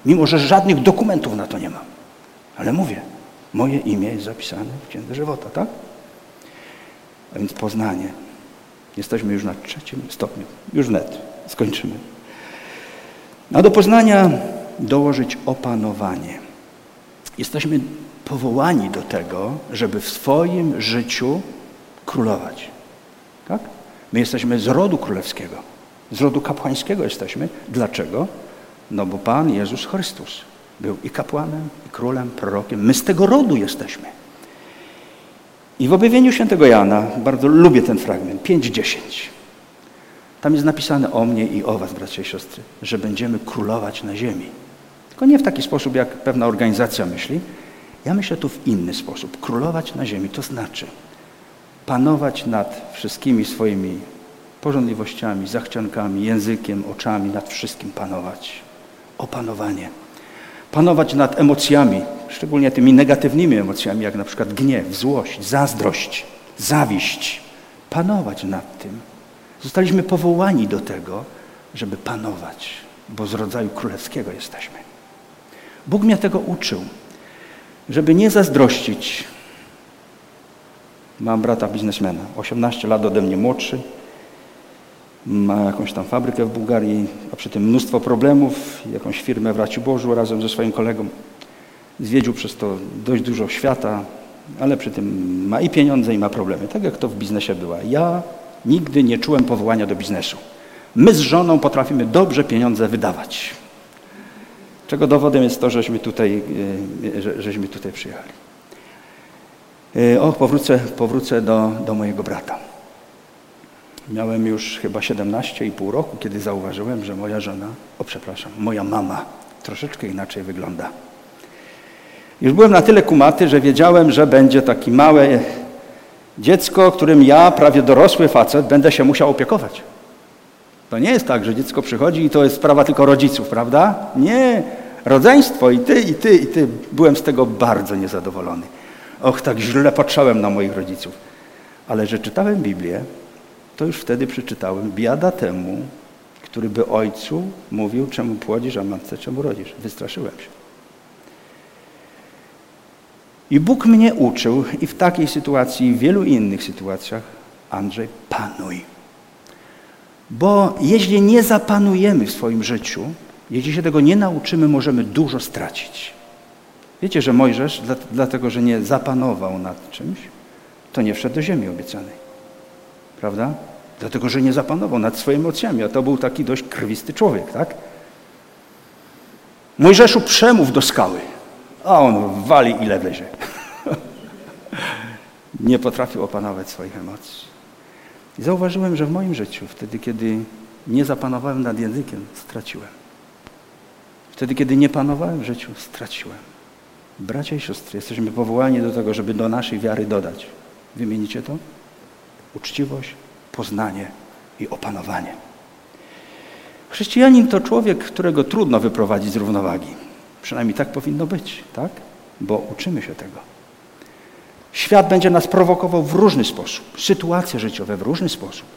Mimo że żadnych dokumentów na to nie mam. Ale mówię, moje imię jest zapisane w Księdze Żywota, tak? A więc poznanie. Jesteśmy już na trzecim stopniu. Już wnet. Skończymy. A do poznania dołożyć opanowanie. Jesteśmy powołani do tego, żeby w swoim życiu królować. Tak? My jesteśmy z rodu królewskiego. Z rodu kapłańskiego jesteśmy. Dlaczego? No bo Pan Jezus Chrystus był i kapłanem, i królem, prorokiem. My z tego rodu jesteśmy. I w objawieniu świętego Jana, bardzo lubię ten fragment, pięć dziesięć. Tam jest napisane o mnie i o was, bracia i siostry, że będziemy królować na ziemi. Tylko nie w taki sposób, jak pewna organizacja myśli. Ja myślę tu w inny sposób. Królować na ziemi to znaczy panować nad wszystkimi swoimi pożądliwościami, zachciankami, językiem, oczami, nad wszystkim panować. Opanowanie. Panować nad emocjami, szczególnie tymi negatywnymi emocjami, jak na przykład gniew, złość, zazdrość, zawiść. Panować nad tym. Zostaliśmy powołani do tego, żeby panować, bo z rodzaju królewskiego jesteśmy. Bóg mnie tego uczył, żeby nie zazdrościć. Mam brata biznesmena, osiemnaście lat ode mnie młodszy, ma jakąś tam fabrykę w Bułgarii, a przy tym mnóstwo problemów, jakąś firmę w Raciborzu razem ze swoim kolegą. Zwiedził przez to dość dużo świata, ale przy tym ma i pieniądze, i ma problemy, tak jak to w biznesie była. Ja nigdy nie czułem powołania do biznesu. My z żoną potrafimy dobrze pieniądze wydawać. Czego dowodem jest to, żeśmy tutaj, że, żeśmy tutaj przyjechali. O, powrócę, powrócę do, do mojego brata. Miałem już chyba siedemnaście i pół roku, kiedy zauważyłem, że moja żona, o przepraszam, moja mama troszeczkę inaczej wygląda. Już byłem na tyle kumaty, że wiedziałem, że będzie takie małe dziecko, którym ja, prawie dorosły facet, będę się musiał opiekować. To nie jest tak, że dziecko przychodzi i to jest sprawa tylko rodziców, prawda? Nie. Rodzeństwo i ty, i ty, i ty. Byłem z tego bardzo niezadowolony. Och, tak źle patrzałem na moich rodziców. Ale że czytałem Biblię, to już wtedy przeczytałem: biada temu, który by ojcu mówił, czemu płodzisz, a matce czemu rodzisz. Wystraszyłem się. I Bóg mnie uczył i w takiej sytuacji, i w wielu innych sytuacjach: Andrzej, panuj. Bo jeśli nie zapanujemy w swoim życiu, jeśli się tego nie nauczymy, możemy dużo stracić. Wiecie, że Mojżesz, dlatego że nie zapanował nad czymś, to nie wszedł do ziemi obiecanej. Prawda? Dlatego, że nie zapanował nad swoimi emocjami, a to był taki dość krwisty człowiek, tak? Mojżeszu, przemów do skały, a on wali ile wlezie. Nie potrafił opanować swoich emocji. I zauważyłem, że w moim życiu, wtedy, kiedy nie zapanowałem nad językiem, straciłem. Wtedy, kiedy nie panowałem w życiu, straciłem. Bracia i siostry, jesteśmy powołani do tego, żeby do naszej wiary dodać. Wymienicie to? Uczciwość, poznanie i opanowanie. Chrześcijanin to człowiek, którego trudno wyprowadzić z równowagi. Przynajmniej tak powinno być, tak? Bo uczymy się tego. Świat będzie nas prowokował w różny sposób. Sytuacje życiowe w różny sposób.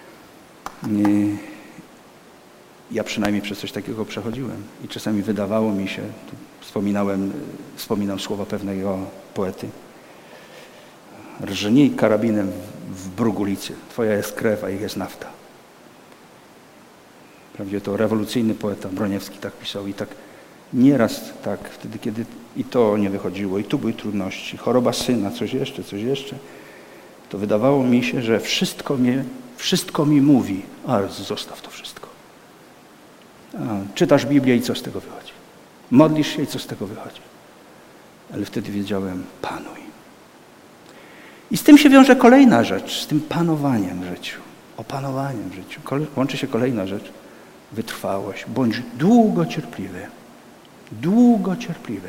Ja przynajmniej przez coś takiego przechodziłem. I czasami wydawało mi się, tu wspominałem, wspominam słowa pewnego poety: rżnij karabinem w brugulicy. Twoja jest krew, a ich jest nafta. Prawdzie to rewolucyjny poeta Broniewski tak pisał i tak nieraz tak, wtedy kiedy i to nie wychodziło, i tu były trudności, choroba syna, coś jeszcze, coś jeszcze, to wydawało mi się, że wszystko, mnie, wszystko mi mówi, ale zostaw to wszystko. A, czytasz Biblię i co z tego wychodzi? Modlisz się i co z tego wychodzi? Ale wtedy wiedziałem: panuj. I z tym się wiąże kolejna rzecz, z tym panowaniem w życiu, opanowaniem w życiu. Łączy się kolejna rzecz: wytrwałość. Bądź długo cierpliwy. Długo cierpliwy.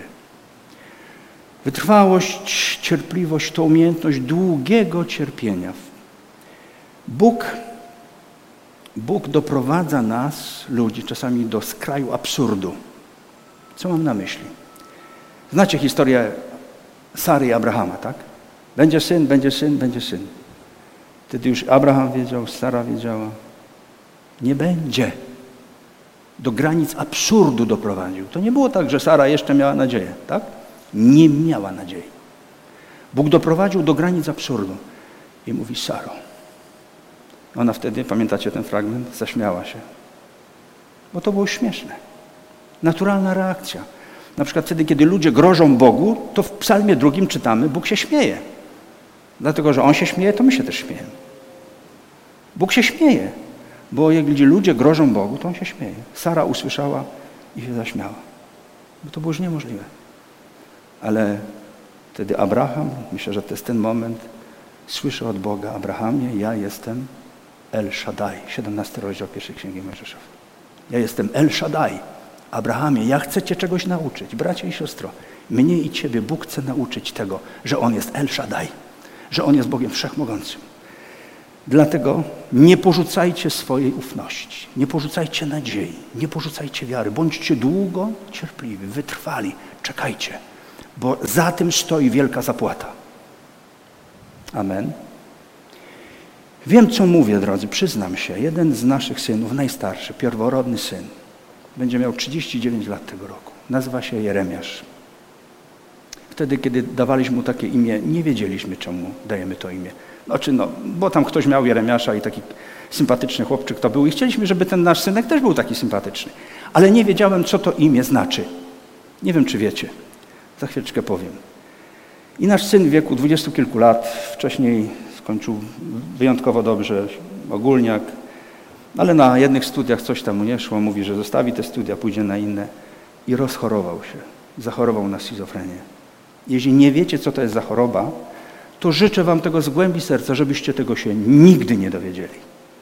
Wytrwałość, cierpliwość to umiejętność długiego cierpienia. Bóg, Bóg doprowadza nas, ludzi, czasami do skraju absurdu. Co mam na myśli? Znacie historię Sary i Abrahama, tak? Będzie syn, będzie syn, będzie syn. Wtedy już Abraham wiedział, Sara wiedziała. Nie będzie. Do granic absurdu doprowadził. To nie było tak, że Sara jeszcze miała nadzieję, tak? Nie miała nadziei. Bóg doprowadził do granic absurdu. I mówi: Saro. Ona wtedy, pamiętacie ten fragment? Zaśmiała się. Bo to było śmieszne. Naturalna reakcja. Na przykład wtedy, kiedy ludzie grożą Bogu, to w psalmie drugim czytamy: Bóg się śmieje. Dlatego, że On się śmieje, to my się też śmiejemy. Bóg się śmieje, bo jak ludzie grożą Bogu, to On się śmieje. Sara usłyszała i się zaśmiała. Bo to było już niemożliwe. Ale wtedy Abraham, myślę, że to jest ten moment, słyszę od Boga: Abrahamie, ja jestem El Shaddai. siedemnasty rozdział pierwszej Księgi Mojżeszowej. Ja jestem El Shaddai. Abrahamie, ja chcę Cię czegoś nauczyć. Bracie i siostro, mnie i Ciebie Bóg chce nauczyć tego, że On jest El Shaddai, że On jest Bogiem Wszechmogącym. Dlatego nie porzucajcie swojej ufności, nie porzucajcie nadziei, nie porzucajcie wiary. Bądźcie długo cierpliwi, wytrwali, czekajcie, bo za tym stoi wielka zapłata. Amen. Wiem, co mówię, drodzy, przyznam się. Jeden z naszych synów, najstarszy, pierworodny syn, będzie miał trzydzieści dziewięć lat tego roku. Nazywa się Jeremiasz. Wtedy, kiedy dawaliśmy mu takie imię, nie wiedzieliśmy, czemu dajemy to imię. Znaczy, no, bo tam ktoś miał Jeremiasza i taki sympatyczny chłopczyk to był i chcieliśmy, żeby ten nasz synek też był taki sympatyczny. Ale nie wiedziałem, co to imię znaczy. Nie wiem, czy wiecie. Za chwileczkę powiem. I nasz syn w wieku dwudziestu kilku lat, wcześniej skończył wyjątkowo dobrze, ogólniak, ale na jednych studiach coś tam mu nie szło. Mówi, że zostawi te studia, pójdzie na inne i rozchorował się. Zachorował na schizofrenię. Jeśli nie wiecie, co to jest za choroba, to życzę wam tego z głębi serca, żebyście tego się nigdy nie dowiedzieli.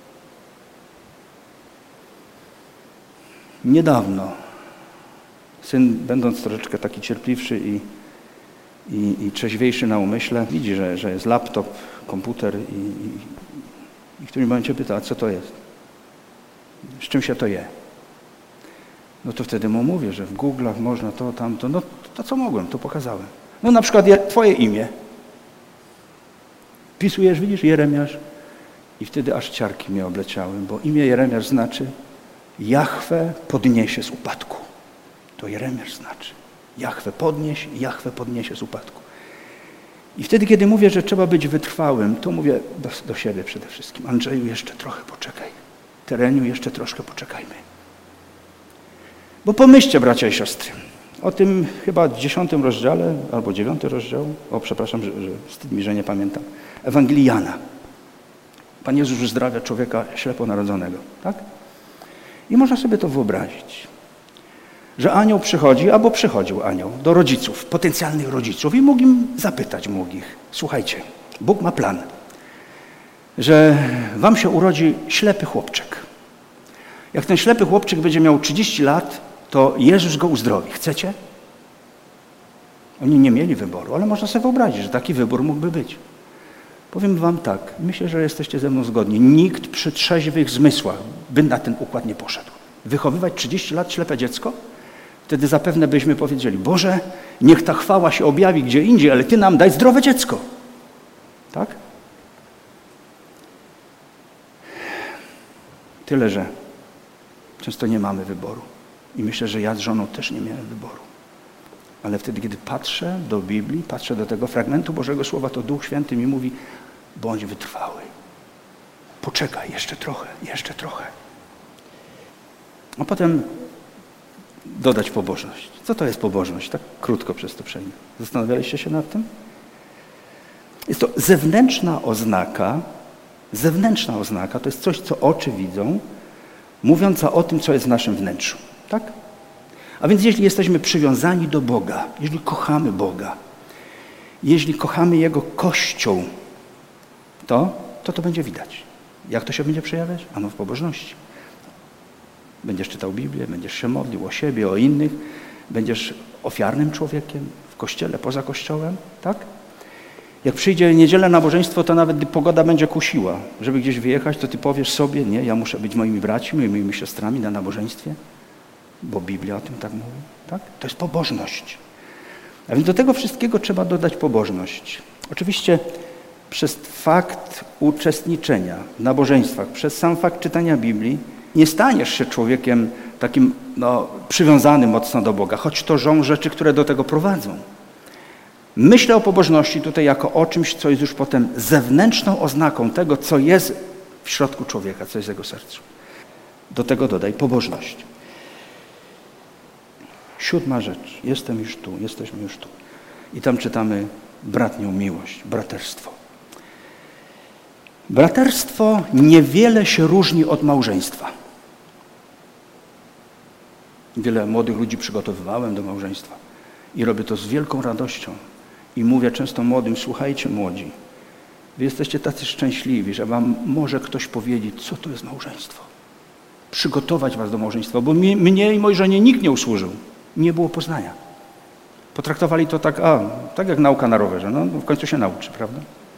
Niedawno syn, będąc troszeczkę taki cierpliwszy i, i, i trzeźwiejszy na umyśle, widzi, że, że jest laptop, komputer i, i, i w którym momencie pyta: a co to jest? Z czym się to je? No to wtedy mu mówię, że w Google'ach można to, tamto. No to co mogłem, to pokazałem. No na przykład twoje imię. Wpisujesz, widzisz, Jeremiasz. I wtedy aż ciarki mnie obleciały, bo imię Jeremiasz znaczy: Jahwe podniesie z upadku. To Jeremiasz znaczy: Jahwe podnieś, Jahwe podniesie z upadku. I wtedy, kiedy mówię, że trzeba być wytrwałym, to mówię do, do siebie przede wszystkim: Andrzeju, jeszcze trochę poczekaj. Tereniu, jeszcze troszkę poczekajmy. Bo pomyślcie, bracia i siostry, o tym chyba dziesiątym rozdziale, albo dziewiąty rozdział, o przepraszam, że, że wstyd mi, że nie pamiętam, Ewangelii Jana. Pan Jezus uzdrawia człowieka ślepo narodzonego, tak? I można sobie to wyobrazić, że anioł przychodzi, albo przychodził anioł do rodziców, potencjalnych rodziców i mógł im zapytać, mógł ich: słuchajcie, Bóg ma plan, że wam się urodzi ślepy chłopczyk. Jak ten ślepy chłopczyk będzie miał trzydzieści lat, to Jezus go uzdrowi. Chcecie? Oni nie mieli wyboru, ale można sobie wyobrazić, że taki wybór mógłby być. Powiem wam tak, myślę, że jesteście ze mną zgodni. Nikt przy trzeźwych zmysłach by na ten układ nie poszedł. Wychowywać trzydzieści lat ślepe dziecko? Wtedy zapewne byśmy powiedzieli: Boże, niech ta chwała się objawi gdzie indziej, ale Ty nam daj zdrowe dziecko. Tak? Tyle, że często nie mamy wyboru. I myślę, że ja z żoną też nie miałem wyboru. Ale wtedy, kiedy patrzę do Biblii, patrzę do tego fragmentu Bożego Słowa, to Duch Święty mi mówi: bądź wytrwały. Poczekaj jeszcze trochę, jeszcze trochę. A potem dodać pobożność. Co to jest pobożność? Tak krótko przez to przejdę. Zastanawialiście się nad tym? Jest to zewnętrzna oznaka, zewnętrzna oznaka, to jest coś, co oczy widzą, mówiąca o tym, co jest w naszym wnętrzu. Tak? A więc jeśli jesteśmy przywiązani do Boga, jeśli kochamy Boga, jeśli kochamy Jego Kościół, to to, to będzie widać. Jak to się będzie przejawiać? Ano w pobożności. Będziesz czytał Biblię, będziesz się modlił o siebie, o innych, będziesz ofiarnym człowiekiem w kościele, poza kościołem, tak? Jak przyjdzie niedzielę nabożeństwo, to nawet gdy pogoda będzie kusiła, żeby gdzieś wyjechać, to ty powiesz sobie: nie, ja muszę być moimi braćmi, moimi siostrami na nabożeństwie, bo Biblia o tym tak mówi, tak? To jest pobożność. A więc do tego wszystkiego trzeba dodać pobożność. Oczywiście przez fakt uczestniczenia w nabożeństwach, przez sam fakt czytania Biblii nie staniesz się człowiekiem takim no, przywiązany mocno do Boga, choć to są rzeczy, które do tego prowadzą. Myślę o pobożności tutaj jako o czymś, co jest już potem zewnętrzną oznaką tego, co jest w środku człowieka, co jest w jego sercu. Do tego dodaj pobożność. Siódma rzecz. Jestem już tu, jesteśmy już tu. I tam czytamy bratnią miłość, braterstwo. Braterstwo niewiele się różni od małżeństwa. Wiele młodych ludzi przygotowywałem do małżeństwa i robię to z wielką radością. I mówię często młodym, słuchajcie młodzi, wy jesteście tacy szczęśliwi, że wam może ktoś powiedzieć, co to jest małżeństwo. Przygotować was do małżeństwa, bo mnie, mnie i mojej żonie nikt nie usłużył. Nie było poznania. Potraktowali to tak, a, tak jak nauka na rowerze, no w końcu się nauczy, prawda?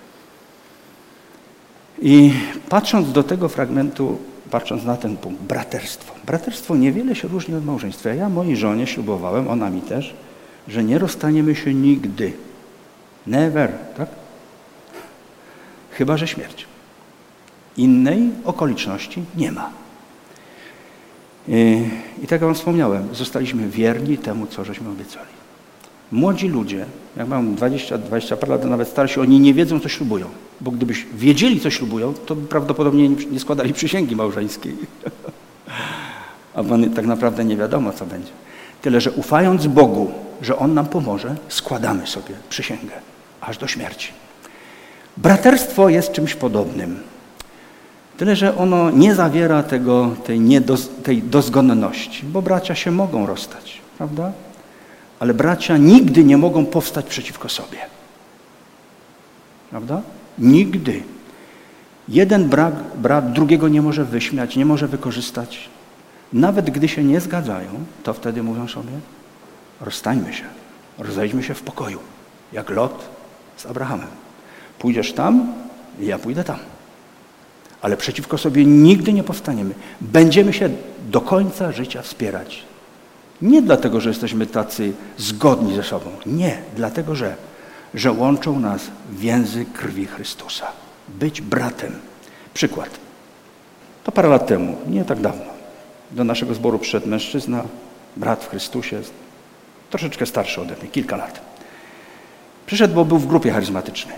I patrząc do tego fragmentu, patrząc na ten punkt, braterstwo. Braterstwo niewiele się różni od małżeństwa. Ja mojej żonie ślubowałem, ona mi też, że nie rozstaniemy się nigdy. Never, tak? Chyba że śmierć. Innej okoliczności nie ma. I, i tak jak wam wspomniałem, zostaliśmy wierni temu, co żeśmy obiecali. Młodzi ludzie, jak mam dwadzieścia, dwadzieścia parę lat, nawet starsi, oni nie wiedzą, co ślubują. Bo gdybyś wiedzieli, co ślubują, to by prawdopodobnie nie składali przysięgi małżeńskiej. A tak naprawdę nie wiadomo, co będzie. Tyle, że ufając Bogu, że On nam pomoże, składamy sobie przysięgę, aż do śmierci. Braterstwo jest czymś podobnym. Tyle, że ono nie zawiera tego, tej, niedoz, tej dozgonności, bo bracia się mogą rozstać, prawda? Ale bracia nigdy nie mogą powstać przeciwko sobie. Prawda? Nigdy. Jeden brat, brat drugiego nie może wyśmiać, nie może wykorzystać. Nawet gdy się nie zgadzają, to wtedy mówią sobie, rozstańmy się, rozejdźmy się w pokoju, jak Lot z Abrahamem. Pójdziesz tam, ja pójdę tam. Ale przeciwko sobie nigdy nie powstaniemy. Będziemy się do końca życia wspierać. Nie dlatego, że jesteśmy tacy zgodni ze sobą. Nie, dlatego, że, że łączą nas więzy krwi Chrystusa. Być bratem. Przykład. To parę lat temu, nie tak dawno, do naszego zboru przyszedł mężczyzna, brat w Chrystusie, troszeczkę starszy ode mnie, kilka lat. Przyszedł, bo był w grupie charyzmatycznej.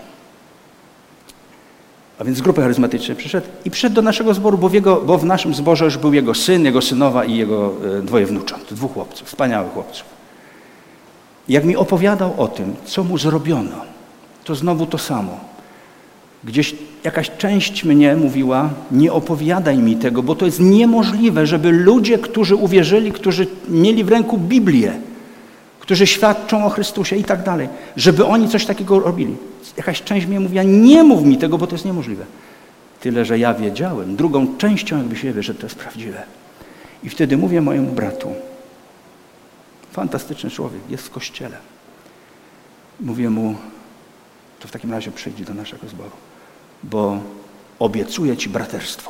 A więc z grupy charyzmatycznej przyszedł i przyszedł do naszego zboru, bo w, jego, bo w naszym zborze już był jego syn, jego synowa i jego e, dwoje wnucząt, dwóch chłopców, wspaniałych chłopców. Jak mi opowiadał o tym, co mu zrobiono, to znowu to samo. Gdzieś jakaś część mnie mówiła, nie opowiadaj mi tego, bo to jest niemożliwe, żeby ludzie, którzy uwierzyli, którzy mieli w ręku Biblię, którzy świadczą o Chrystusie i tak dalej, żeby oni coś takiego robili. Jakaś część mnie mówiła, nie mów mi tego, bo to jest niemożliwe. Tyle, że ja wiedziałem, drugą częścią jakby siebie, że to jest prawdziwe. I wtedy mówię mojemu bratu, fantastyczny człowiek, jest w kościele. Mówię mu, to w takim razie przyjdź do naszego zboru, bo obiecuję ci braterstwo.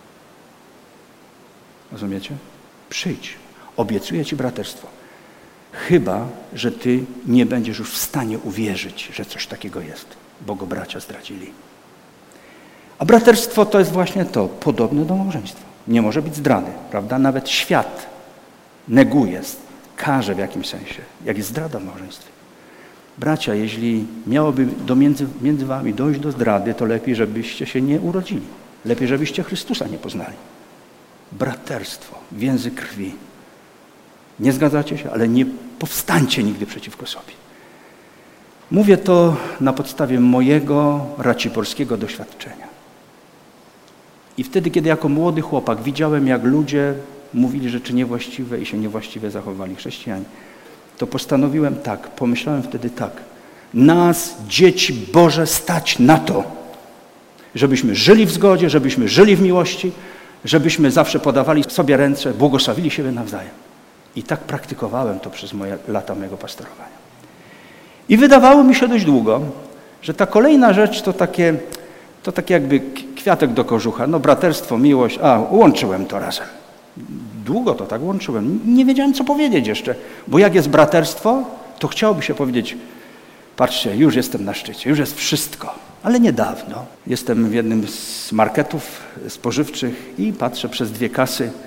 Rozumiecie? Przyjdź, obiecuję ci braterstwo. Chyba, że ty nie będziesz już w stanie uwierzyć, że coś takiego jest, bo go bracia zdradzili. A braterstwo to jest właśnie to, podobne do małżeństwa. Nie może być zdrady, prawda? Nawet świat neguje, karze w jakimś sensie, jak jest zdrada w małżeństwie. Bracia, jeśli miałoby do między, między wami dojść do zdrady, to lepiej, żebyście się nie urodzili. Lepiej, żebyście Chrystusa nie poznali. Braterstwo, więzy krwi. Nie zgadzacie się, ale nie powstańcie nigdy przeciwko sobie. Mówię to na podstawie mojego raciborskiego doświadczenia. I wtedy, kiedy jako młody chłopak widziałem, jak ludzie mówili rzeczy niewłaściwe i się niewłaściwie zachowali chrześcijanie, to postanowiłem tak, pomyślałem wtedy tak. Nas, dzieci Boże, stać na to, żebyśmy żyli w zgodzie, żebyśmy żyli w miłości, żebyśmy zawsze podawali sobie ręce, błogosławili siebie nawzajem. I tak praktykowałem to przez moje lata mojego pastorowania. I wydawało mi się dość długo, że ta kolejna rzecz to takie, to takie jakby kwiatek do kożucha. No braterstwo, miłość, a łączyłem to razem. Długo to tak łączyłem. Nie wiedziałem, co powiedzieć jeszcze. Bo jak jest braterstwo, to chciałoby się powiedzieć, patrzcie, już jestem na szczycie, już jest wszystko. Ale niedawno jestem w jednym z marketów spożywczych i patrzę przez dwie kasy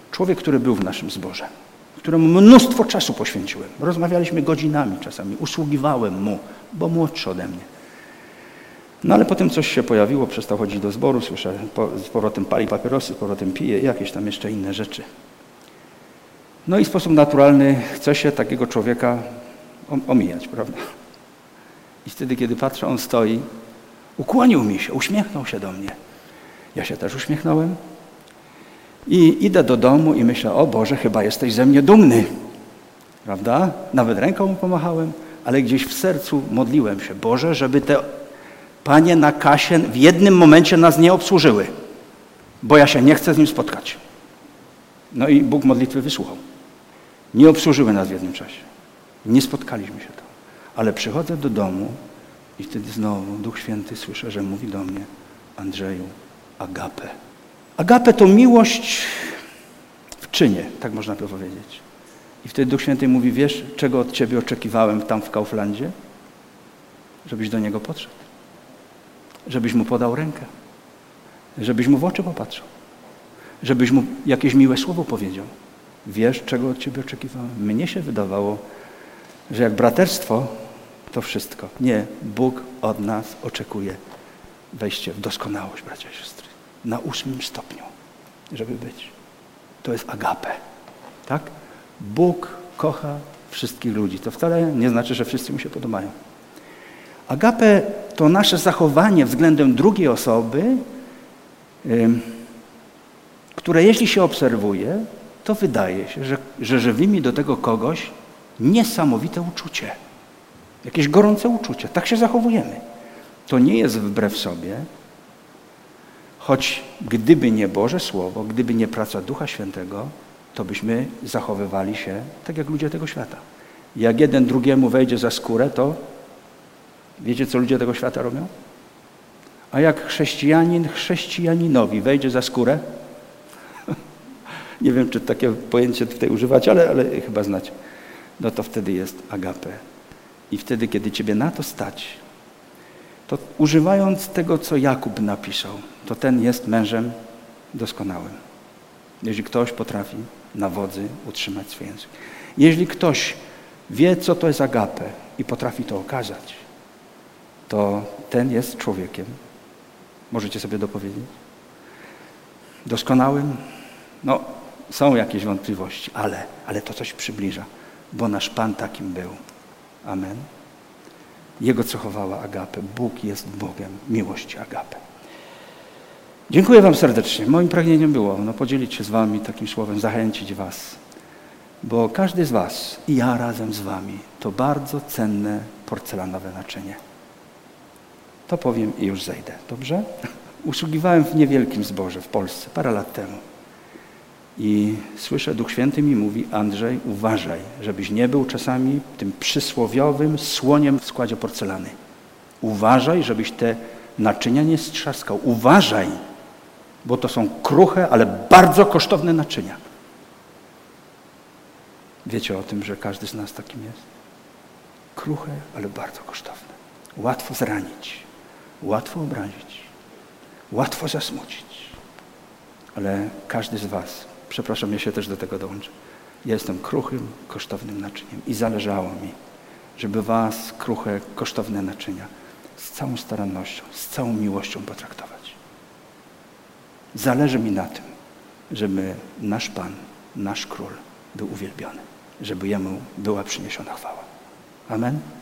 Człowiek, który był w naszym zborze, któremu mnóstwo czasu poświęciłem. Rozmawialiśmy godzinami czasami, usługiwałem mu, bo młodszy ode mnie. No ale potem coś się pojawiło, przestał chodzić do zboru, słyszę, po, z powrotem pali papierosy, z powrotem pije i jakieś tam jeszcze inne rzeczy. No i w sposób naturalny chce się takiego człowieka omijać, prawda? I wtedy, kiedy patrzę, on stoi, ukłonił mi się, uśmiechnął się do mnie. Ja się też uśmiechnąłem i idę do domu i myślę, o Boże, chyba jesteś ze mnie dumny, prawda? Nawet ręką mu pomachałem, ale gdzieś w sercu modliłem się, Boże, żeby te panie na kasie w jednym momencie nas nie obsłużyły, bo ja się nie chcę z nim spotkać. No i Bóg modlitwy wysłuchał. Nie obsłużyły nas w jednym czasie. Nie spotkaliśmy się tam. Ale przychodzę do domu i wtedy znowu Duch Święty słyszę, że mówi do mnie, Andrzeju, agape. Agape to miłość w czynie, tak można by powiedzieć. I wtedy Duch Święty mówi, wiesz, czego od ciebie oczekiwałem tam w Kauflandzie? Żebyś do niego podszedł. Żebyś mu podał rękę. Żebyś mu w oczy popatrzył. Żebyś mu jakieś miłe słowo powiedział. Wiesz, czego od ciebie oczekiwałem? Mnie się wydawało, że jak braterstwo, to wszystko. Nie, Bóg od nas oczekuje wejście w doskonałość, bracia i siostry. Na ósmym stopniu, żeby być. To jest agape. Tak? Bóg kocha wszystkich ludzi. To wcale nie znaczy, że wszyscy mu się podobają. Agape to nasze zachowanie względem drugiej osoby, yy, które jeśli się obserwuje, to wydaje się, że, że żywimy do tego kogoś niesamowite uczucie. Jakieś gorące uczucie. Tak się zachowujemy. To nie jest wbrew sobie, choć gdyby nie Boże Słowo, gdyby nie praca Ducha Świętego, to byśmy zachowywali się tak jak ludzie tego świata. Jak jeden drugiemu wejdzie za skórę, to wiecie, co ludzie tego świata robią? A jak chrześcijanin chrześcijaninowi wejdzie za skórę, nie wiem, czy takie pojęcie tutaj używać, ale, ale chyba znacie, no to wtedy jest agape. I wtedy, kiedy ciebie na to stać, to używając tego, co Jakub napisał, to ten jest mężem doskonałym. Jeśli ktoś potrafi na wodzy utrzymać swój język. Jeśli ktoś wie, co to jest agape i potrafi to okazać, to ten jest człowiekiem. Możecie sobie dopowiedzieć? Doskonałym? No, są jakieś wątpliwości, ale, ale to coś przybliża, bo nasz Pan takim był. Amen. Jego cechowała agape. Bóg jest Bogiem miłości agape. Dziękuję wam serdecznie. Moim pragnieniem było no, podzielić się z wami takim słowem, zachęcić was, bo każdy z was i ja razem z wami to bardzo cenne porcelanowe naczynie. To powiem i już zejdę. Dobrze? Usługiwałem w niewielkim zborze w Polsce parę lat temu. I słyszę, Duch Święty mi mówi, Andrzej, uważaj, żebyś nie był czasami tym przysłowiowym słoniem w składzie porcelany. Uważaj, żebyś te naczynia nie strzaskał. Uważaj, bo to są kruche, ale bardzo kosztowne naczynia. Wiecie o tym, że każdy z nas takim jest? Kruche, ale bardzo kosztowne. Łatwo zranić, łatwo obrazić, łatwo zasmucić. Ale każdy z was, przepraszam, ja się też do tego dołączę, ja jestem kruchym, kosztownym naczyniem i zależało mi, żeby was, kruche, kosztowne naczynia z całą starannością, z całą miłością potraktować. Zależy mi na tym, żeby nasz Pan, nasz Król był uwielbiony, żeby Jemu była przyniesiona chwała. Amen.